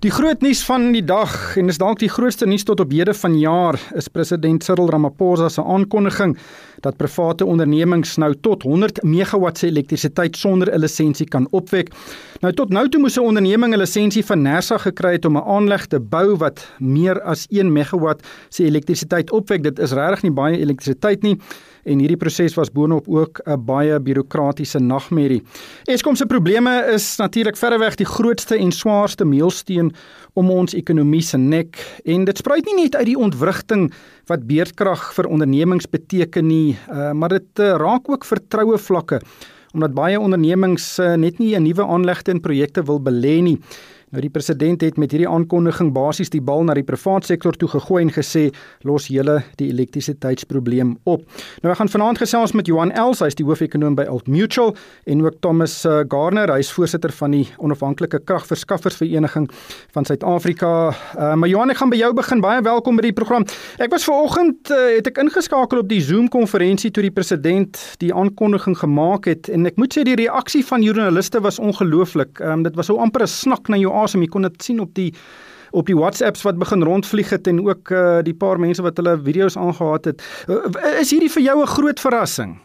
Die groot nuus van die dag, en is dalk die grootste nuus tot op hede vanjaar, is president Cyril Ramaphosa se aankondiging dat private ondernemings nou tot 100 megawatt se elektrisiteit sonder 'n lisensie kan opwek. Nou tot nou toe moes 'n onderneming 'n lisensie van NERSA gekry het om 'n aanleg te bou wat meer as 1 megawatt se elektrisiteit opwek. Dit is regtig nie baie elektrisiteit nie. En hierdie proses was boonop ook 'n baie bureaukratiese nagmerrie. Eskom se probleme is natuurlik verreweg die grootste en swaarste meelsteen om ons ekonomie se nek. En dit spruit nie net uit die ontwrigting wat beurtkrag vir ondernemings beteken nie, maar dit raak ook vertroue vlakke, omdat baie ondernemings net nie 'n nuwe aanlegte en projekte wil belê nie. Nou die president het met hierdie aankondiging basies die bal na die privaat sektor toe gegooi en gesê, los julle die elektrisiteitsprobleem op. Nou ek gaan vanaand gesels met Johan Els, hy is die hoofekonoom by Old Mutual, en ook Thomas Garner, hy is voorsitter van die Onafhanklike Kragverskaffersvereniging van Suid-Afrika. Maar Johan, ek gaan by jou begin. Baie welkom by die program. Ek was vanoggend, het ek ingeskakel op die Zoom-konferensie toe die president die aankondiging gemaak het, en ek moet sê die reaksie van joernaliste was ongelooflik. Dit was so amper 'n snak na jou asem. Jy kon dit sien op die WhatsApps wat begin rondvlieg het en ook die paar mense wat hulle video's aangehaat het. Is hierdie vir jou 'n groot verrassing?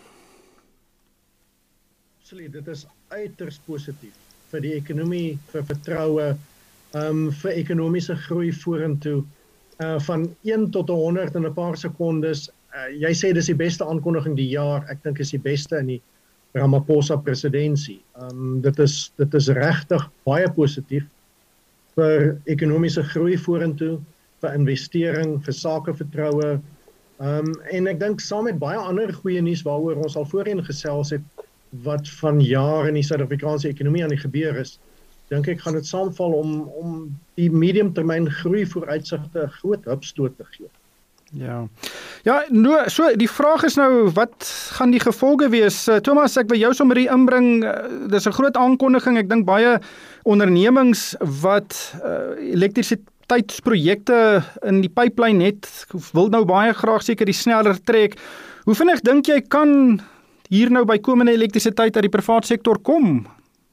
Absoluut, dit is uiters positief vir die ekonomie, vir vertroue, vir ekonomiese groei vorentoe. Van 1 tot 100 in 'n paar sekondes. Jy sê dis die beste aankondiging die jaar. Ek dink is die beste in die Ramaphosa presidentsie. Dit is regtig baie positief vir ekonomiese groei vorentoe, vir investering, vir sakevertroue. En ek dink saam met baie ander goeie nuus waaroor ons al voorheen gesels het, wat van jaar in die Suid-Afrikaanse ekonomie aan die gebeur is, dink ek gaan dit saamval om die mediumtermyn groei vooruitsigte 'n groot hupstoot te gee. Ja, nou, so die vraag is nou, wat gaan die gevolge wees? Thomas, ek wil jou sommer hier inbring, dis 'n groot aankondiging, ek dink baie ondernemings wat elektrisiteitsprojekte in die pipeline het, wil nou baie graag seker die sneller trek. Hoe vinnig dink jy kan hier nou bykomende elektrisiteit uit die privaat sektor kom?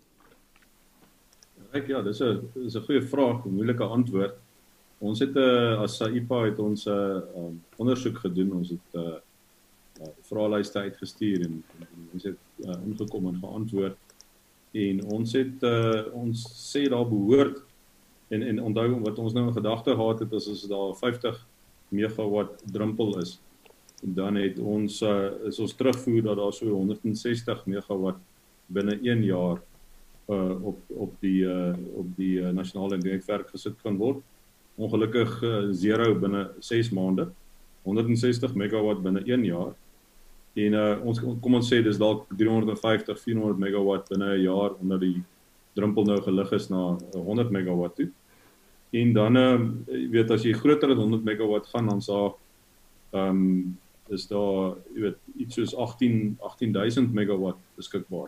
Ja, dis 'n goeie vraag, 'n moeilike antwoord. Ons het as SAIPA het ons ondersoek gedoen, ons het vraelyste uitgestuur en ons het ingekom en geantwoord en ons sê daar behoort en onthou wat ons nou in gedagte gehad het as daar 50 megawatt drempel is, dan het is ons terugvoer dat daar so 160 megawatt binne 1 jaar op die nasionale netwerk gesit kan word. Ongelukkig 0 binne 6 maande, 160 megawatt binne 1 jaar, en kom ons sê dis dalk 350, 400 megawatt binne 'n jaar, omdat die drempel nou gelig is na 100 megawatt toe. En dan, as jy groter as 100 megawatt gaan, dan is daar, iets soos 18.000 megawatt beskikbaar.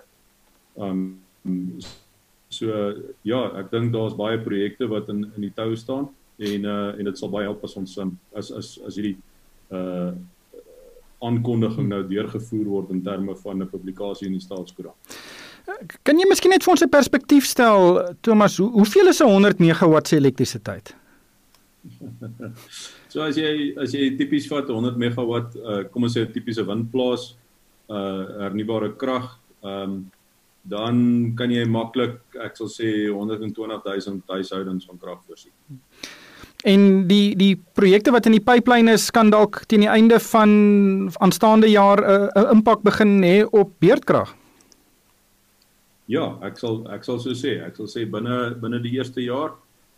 Ek dink daar's baie projekte wat in die tou staan, en dit sal baie help as ons as hierdie aankondiging nou deurgevoer word in terme van 'n publikasie in die Staatskoerant. Kan jy miskien net vir ons 'n perspektief stel, Thomas, hoeveel is 'n 100 megawatt se elektrisiteit? So as jy tipies vat 100 megawatt, kom ons sê 'n tipiese windplaas, hernubare krag, dan kan jy maklik, ek sal sê 120.000 huishoudings van krag voorsien. En die projekte wat in die pipeline is, kan dalk teen die einde van aanstaande jaar 'n impak begin hê op beurtkrag? Ja, ek sal so sê. Ek sal sê binne die eerste jaar,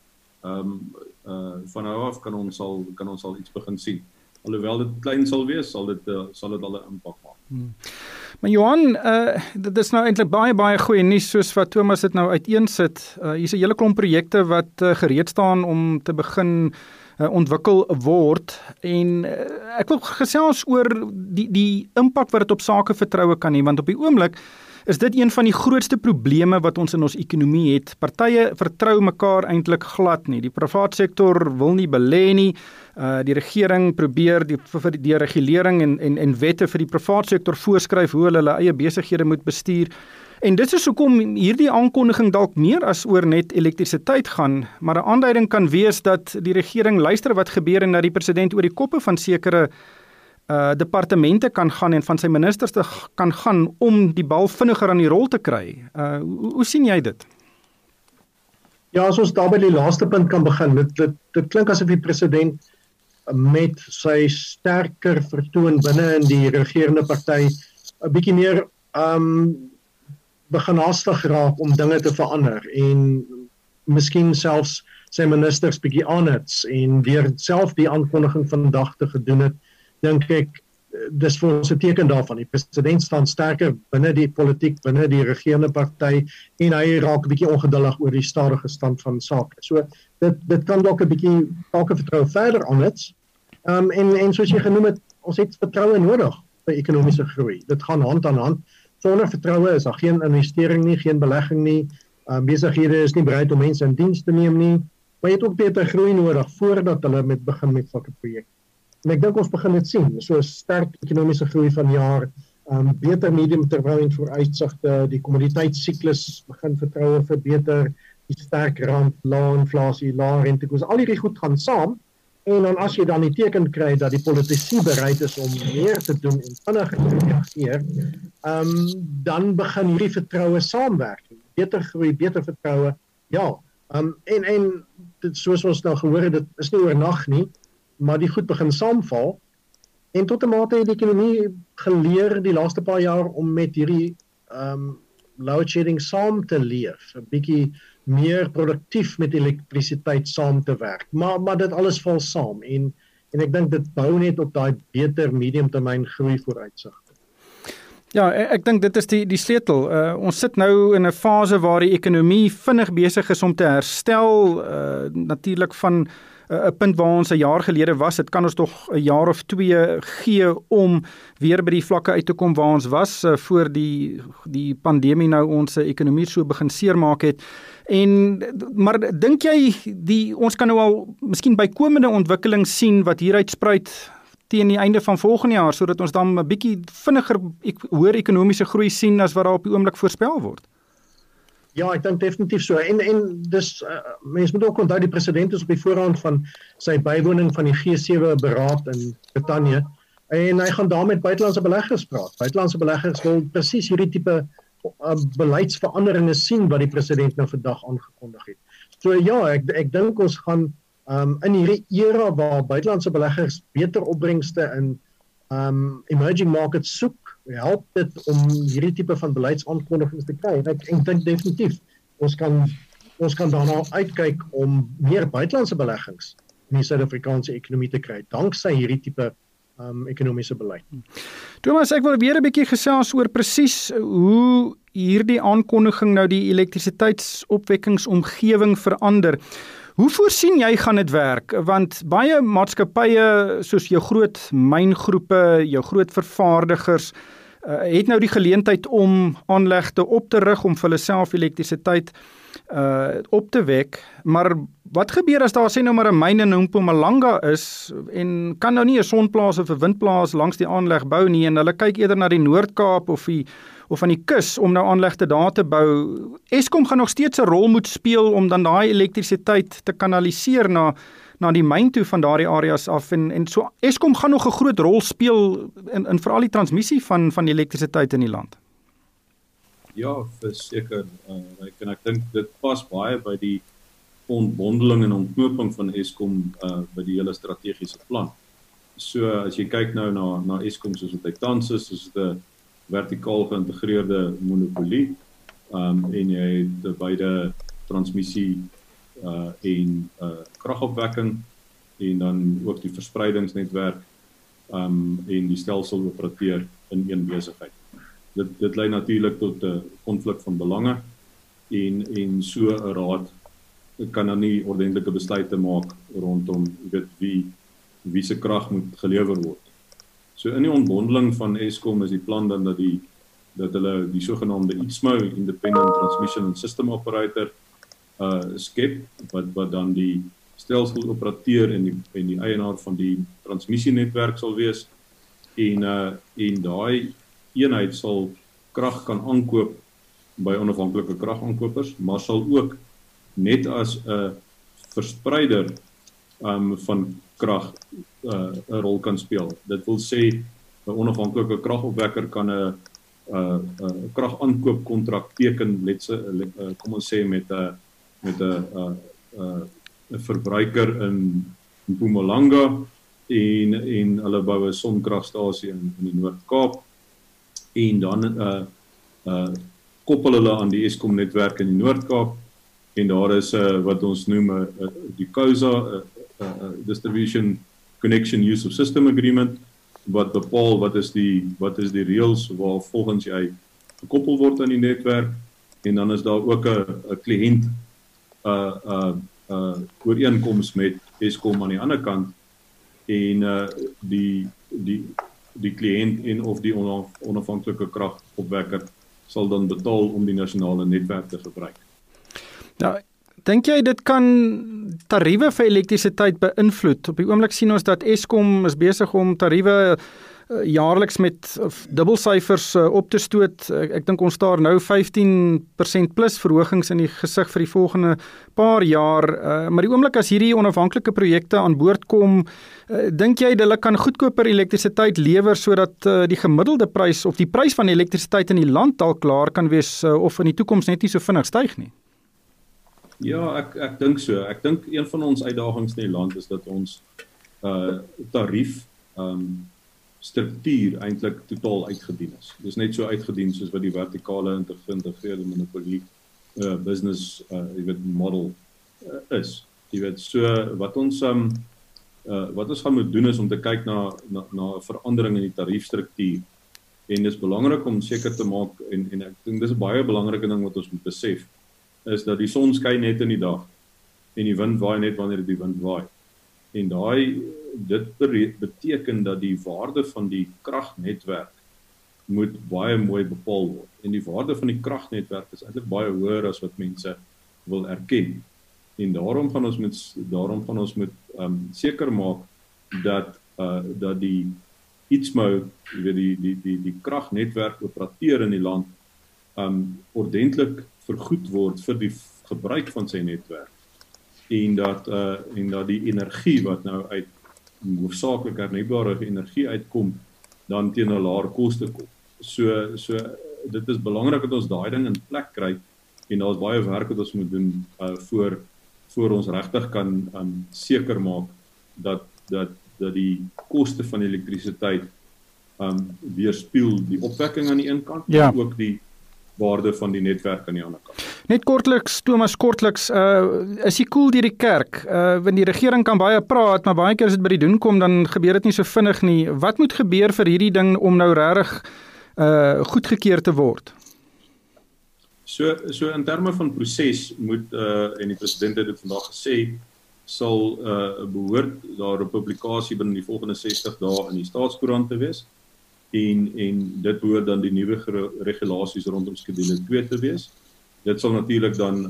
van nou af kan ons al iets begin sien. Alhoewel dit klein sal wees, sal dit al 'n impak maak. Maar Johan, dit is nou eintlik baie goeie nuus soos wat Thomas dit nou uiteensit. Hier's 'n hele klomp projekte wat gereed staan om te begin ontwikkel word, en ek wil gesels oor die impak wat dit op sakevertroue kan hê, want op die oomblik is dit een van die grootste probleme wat ons in ons ekonomie het. Partye vertrou mekaar eintlik glad nie. Die privaat sektor wil nie belê nie. Die regering probeer die regulering en wette vir die privaat sektor voorskryf hoe hulle eie besighede moet bestuur. En dit is hoekom hierdie aankondiging dalk meer as oor net elektrisiteit gaan, maar 'n aanduiding kan wees dat die regering luister wat gebeur en dat die president oor die koppe van sekere departemente kan gaan en van sy ministers kan gaan om die bal vinniger aan die rol te kry. Hoe sien jy dit? Ja, as ons daar by die laaste punt kan begin, dit klink asof die president met sy sterker vertoon binne in die regerende party 'n bietjie meer begin haastig raak om dinge te verander en miskien selfs sy ministers bietjie aanhits en deur self die aankondiging vandag te gedoen het, dink ek dis vir ons 'n teken daarvan. Die president staan sterker binne die politiek, binne die regerende party en hy raak 'n bietjie ongeduldig oor die stadige stand van sake. So dit kan dalk 'n bietjie vertroue verder aanhits. En soos jy genoem het, ons het vertroue nodig vir ekonomiese groei. Dit gaan hand aan hand. Sonder vertroue is daar geen investering nie, geen belegging nie. Besighede is nie bereid om mense in diens te neem nie. Maar jy het ook beter groei nodig voordat hulle begin met sulke projekte. En ek dink ons begin dit sien. So 'n sterk ekonomiese groei vanjaar, beter mediumtermyn vooruitsigte, die kommoditeitssiklus begin vertroue verbeter, die sterk rand, lae inflasie, lae rentekoers, al hierdie goed gaan saam. En dan as jy dan die teken kry dat die politici bereid is om meer te doen en vinniger te reageer, dan begin hierdie vertroue saamwerk. Beter groei, beter vertroue. Ja, en dit, soos ons nou gehoor het, dit is nie oornag nie, maar die goed begin saamval. En tot 'n mate het die ekonomie geleer die laaste paar jaar om met hierdie load shedding saam te leef, 'n bietjie meer produktief met elektrisiteit saam te werk. Maar dit alles val saam en ek dink dit bou net op daai beter mediumtermyn groei vooruitsigte. Ja, ek dink dit is die sleutel. Ons sit nou in 'n fase waar die ekonomie vinnig besig is om te herstel, natuurlik van 'n punt waar ons 'n jaar gelede was. Dit kan ons tog 'n jaar of 2 gee om weer by die vlakke uit te kom waar ons was voor die pandemie nou ons ekonomie so begin seermaak het. Maar dink jy ons kan nou al miskien bykomende ontwikkelings sien wat hieruit spruit teen die einde van volgende jaar, sodat ons dan 'n bietjie vinniger hoër ekonomiese groei sien as wat daar op die oomblik voorspel word? Ja, ek dink definitief so. En dis mens moet ook onthou die president is op die voorhand van sy bywoning van die G7 beraad in Brittanje en hy gaan daar met buitelandse beleggers praat. Buitelandse beleggers wil presies hierdie tipe beleidsveranderinge sien wat die president nou vandag aangekondig het. So ja, ek dink ons gaan in hierdie era waar buitelandse beleggers beter opbrengste in emerging markets soek, help dit om hierdie tipe van beleidsaankondigings te kry. En ek dink definitief ons kan daarna uitkyk om meer buitelandse beleggings in die Suid-Afrikaanse ekonomie te kry danksy hierdie tipe ekonomiese beleid. Thomas, ek wil weer 'n bietjie gesels oor presies hoe hierdie aankondiging nou die elektrisiteitsopwekkingsomgewing verander. Hoe voorsien jy gaan dit werk? Want baie maatskappye soos jou groot myngroepe, jou groot vervaardigers het nou die geleentheid om aanlegte op te rig om vir hulle self elektrisiteit op te wek, maar wat gebeur as daar sê nou maar 'n myn in Mpumalanga is en kan nou nie 'n sonplaas of 'n windplaas langs die aanleg bou nie en hulle kyk eerder na die Noord-Kaap of aan die kus om nou aanlegte daar te bou. Eskom gaan nog steeds 'n rol moet speel om dan daai elektrisiteit te kanaliseer na die myn toe van daardie areas af en so Eskom gaan nog 'n groot rol speel in veral die transmissie van die elektrisiteit in die land. Ja, verseker. Ek dink dit pas baie by die ontbondeling en ontknoping van Eskom by die hele strategiese plan. So as jy kyk nou na Eskom soos wat hy tans is, soos 'n vertikaal geïntegreerde monopolie, en jy het beide transmissie en kragopwekking en dan ook die verspreidingsnetwerk en die stelseloperateur in een besigheid. Dit lei natuurlik tot 'n konflik van belange en so 'n raad kan dan nie ordentlike besluite maak rondom wie se krag moet gelewer word. So in die ontbondeling van Eskom is die plan dan dat hulle die sogenaamde ITSMO, Independent Transmission and System Operator, skep wat dan die stelseloperateur en die eienaar van die transmissienetwerk sal wees en daai eenheid sal krag kan aankoop by onafhanklike kragaankopers, maar sal ook net as 'n verspreider van krag 'n rol kan speel. Dit wil sê 'n onafhanklike kragopwekker kan 'n kragaankoopkontrak teken, kom ons sê met 'n verbruiker in Mpumalanga en hulle bou 'n sonkragstasie in die Noord-Kaap en dan koppel hulle aan die Eskom netwerk in die Noord-Kaap en daar is wat ons noem die COSA Distribution Connection Use of System Agreement wat bepaal wat is die reëls waar volgens jy gekoppel word aan die netwerk en dan is daar ook 'n kliënt ooreenkoms met Eskom aan die ander kant en die kliënt en of die onafhanklike kragopwekker sal dan betaal om die nasionale netwerk te gebruik. Nou, dink jy dit kan tariewe vir elektrisiteit beïnvloed? Op die oomblik sien ons dat Eskom is besig om tariewe jaarliks met dubbelsyfers op te stoot. Ek dink ons staar nou 15% plus verhogings in die gesig vir die volgende paar jaar. Maar die oomblik as hierdie onafhanklike projekte aan boord kom, dink jy hulle kan goedkoper elektrisiteit lewer sodat die gemiddelde prys of die prys van elektrisiteit in die land al klaar kan wees of in die toekoms net nie so vinnig styg nie? Ja, ek dink so. Ek dink een van ons uitdagings in die land is dat ons tarief struktuur eintlik totaal uitgedien is. Dis net so uitgedien soos wat die vertikale geïntegreerde monopolie business model is. Jy weet, so wat ons gaan moet doen is om te kyk na 'n verandering in die tariefstruktuur. En dis belangrik om seker te maak en ek dink dis 'n baie belangrike ding wat ons moet besef is dat die son skyn net in die dag en die wind waai net wanneer die wind waai. En dit beteken dat die waarde van die kragnetwerk moet baie mooi bepaal word. En die waarde van die kragnetwerk is eintlik baie hoër as wat mense wil erken. En daarom gaan ons moet seker maak dat die ITSMO, die kragnetwerk operateur in die land ordentlik vergoed word vir die gebruik van sy netwerk. En dat die energie wat nou uit hoofsaaklik hernubare energie uitkom, dan teen 'n laer koste kom. So dit is belangrik dat ons daai ding in plek kry en daar's baie werk wat ons moet doen voor ons regtig kan seker maak dat die koste van elektrisiteit weerspieël die opwekking aan die een kant en ook die waarde van die netwerk aan die ander kant. Net kortliks, Thomas, is die koel deur die kerk? Want die regering kan baie praat, maar baie keer as dit by die doen kom, dan gebeur dit nie so vinnig nie. Wat moet gebeur vir hierdie ding om nou regtig goedgekeur te word? So in terme van proses moet en die president het dit vandag gesê, sal behoort daar 'n publikasie binne die volgende 60 dae in die Staatskoerant te wees. En dit behoort dan die nuwe regulasies rondom skedule 2 te wees. Dit sal natuurlik dan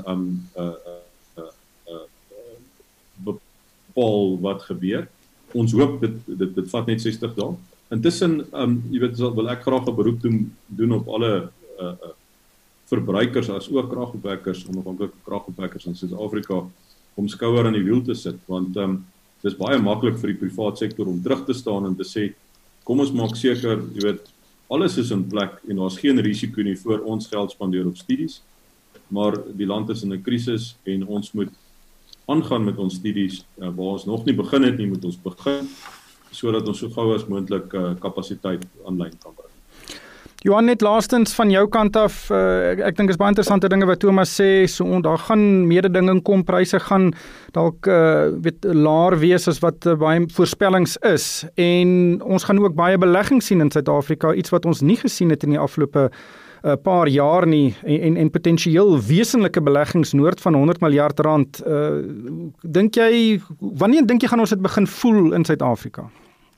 bepaal wat gebeur. Ons hoop dit vat net 60 dae. Intussen jy weet wil ek graag 'n beroep doen op alle verbruikers as ook kragopwekkers, onafhanklike kragopwekkers in Suid-Afrika om skouer aan die wiel te sit want dis baie maklik vir die privaat sektor om terug te staan en te sê kom ons maak seker, jy weet, alles is in plek en daar's geen risiko nie voor ons geld spandeer op studies, maar die land is in 'n krisis en ons moet aangaan met ons studies waar ons nog nie begin het nie, moet ons begin sodat ons so gou as moontlik kapasiteit aanlyn kan bring. Johan, net laastens van jou kant af, ek dink is baie interessante dinge wat Thomas sê, so daar gaan mededinging kom, pryse gaan dalk laer wees as wat baie voorspellings is, en ons gaan ook baie beleggings sien in Suid-Afrika, iets wat ons nie gesien het in die afgelope paar jaar nie, en potensieel wesenlike beleggings noord van 100 miljard rand. Wanneer dink jy gaan ons dit begin voel in Suid-Afrika?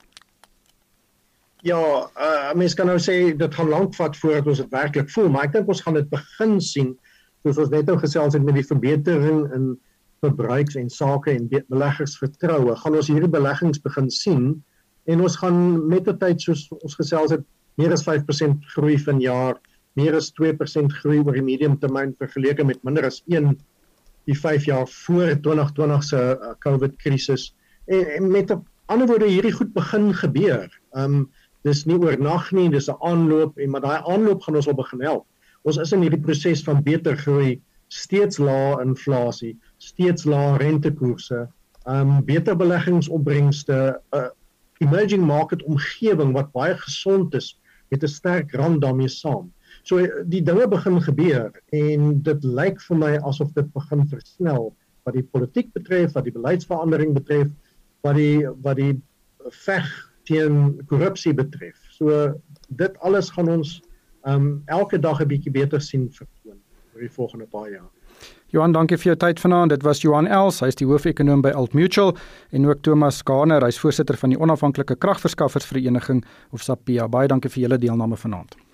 Ja, mens kan nou sê dit gaan lank vat voordat ons dit werklik voel, maar ek dink ons gaan dit begin sien, soos ons net nou gesels het met die verbetering in verbruiks en sake en beleggersvertroue, gaan ons hierdie beleggings begin sien, en ons gaan met die tyd, soos ons gesels het, meer as 5% groei vanjaar, meer as 2% groei oor die mediumtermyn vergeleke met minder as 1 die 5 jaar voor 2020 se COVID-krisis. En met ander woorde, hierdie goed begin gebeur. Dis nie oornag nie, dis 'n aanloop, maar daai aanloop gaan ons al begin help. Ons is in hierdie proses van beter groei, steeds lae inflasie, steeds lae rentekoerse, beter beleggingsopbrengste, emerging market omgewing wat baie gesond is met 'n sterk rand daarmee saam. So die dinge begin gebeur en dit lyk vir my asof dit begin versnel wat die politiek betref, wat die beleidsverandering betref, wat die veg teen korrupsie betref. So dit alles gaan ons elke dag 'n bietjie beter sien vertoon oor die volgende paar jaar. Johan, dankie vir jou tyd vanaand. Dit was Johan Els, hy is die hoofekonoom by Old Mutual, en ook Thomas Garner, hy is voorsitter van die Onafhanklike Kragverskaffersvereniging of SAPIA. Baie dankie vir julle deelname vanaand.